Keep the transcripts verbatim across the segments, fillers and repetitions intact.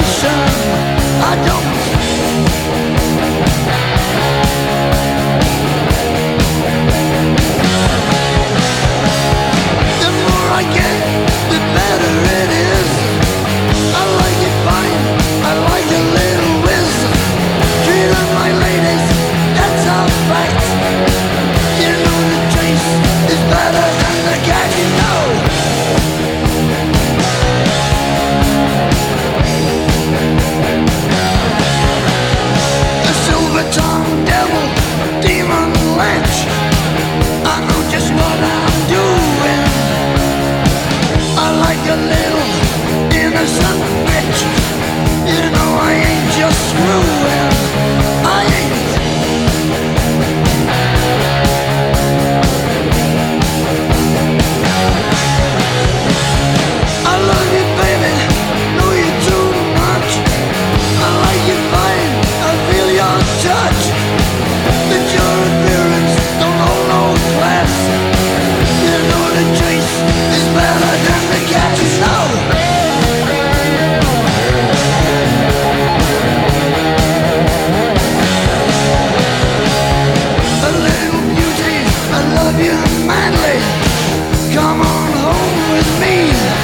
desperation. I don't. The more I get, the better it is. I like it fine, I like a little whiz. Treating my ladies, that's a fact. You know the taste is better than the cat, you know. The silver-tongued devil, demon wench, I know just what I'm doing. I like a little innocent bitch. You know I ain't just screwing. I ain't. I love you, baby. Know you too much. I like you fine. I feel your touch. But your appearance don't hold no class. You know the chase is better than the catch. No. A little beauty, I love you madly. Come on home with me.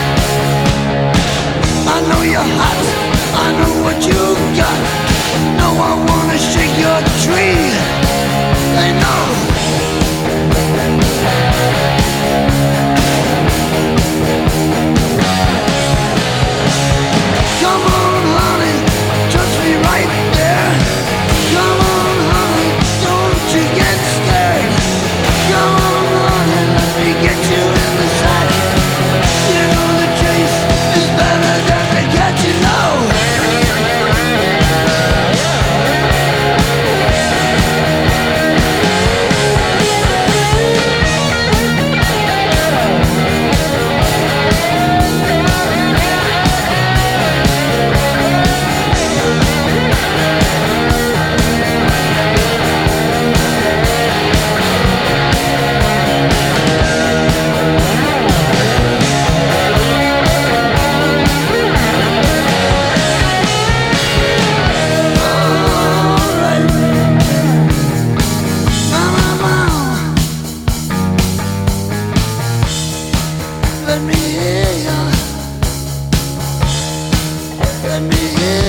I know you're hot, I know what you got. No, I wanna shake your tree. They know. Come on, honey, touch me right there. Come on, honey, don't you get scared. Come on, honey, let me get you in the sack. You know the chase is better than the catch, you know. Let me hear ya. Let me hear